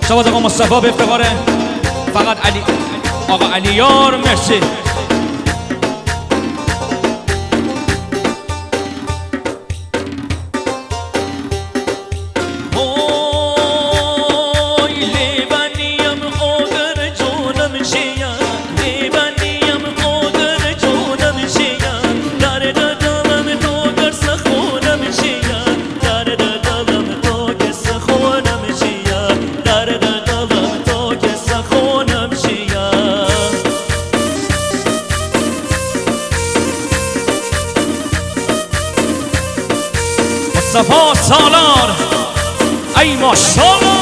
شباز آقا مصطفی به افتخار فقط علی آقا علیار. مرسی. مصطفی سالار ای ماشاءالله.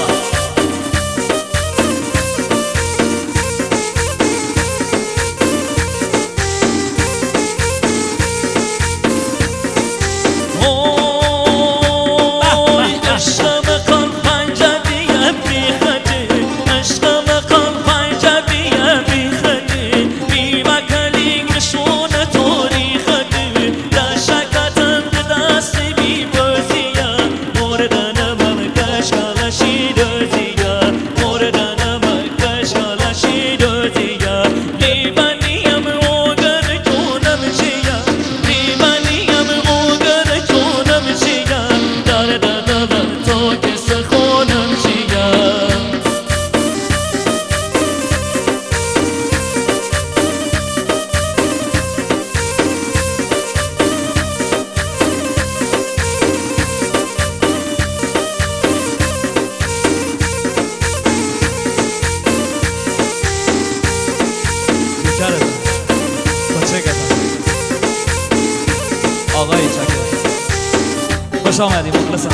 آقای چکر خوش آمدی مخلصم.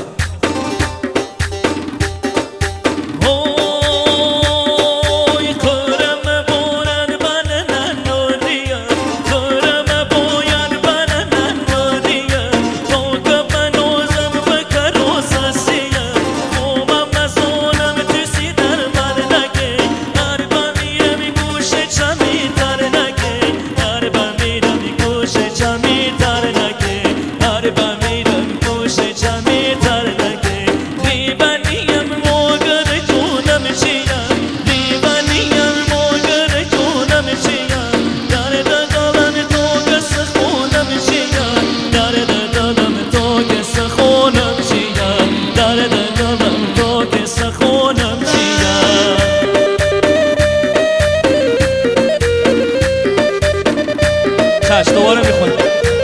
دوباره میخونم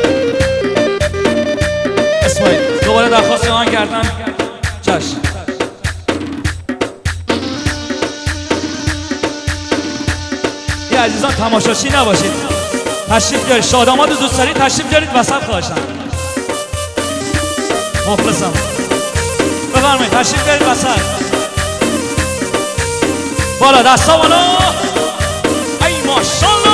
اسماعیل دوباره درخواست آهنگ کردم. چشم. یه عزیزان تماشاچی نباشید، تشریف بیارید. شاداماد و دوستداری تشریف بیارید وسط خواهشم. مخلصم. بفرمایید تشریف بیارید وسط. بالا دستا بالا. ای ماشاءالله.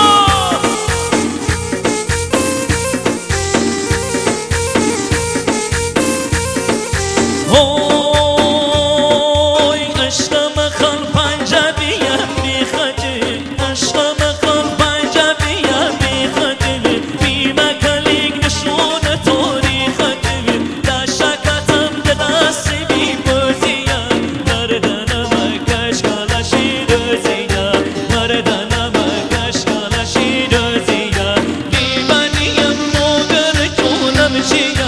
She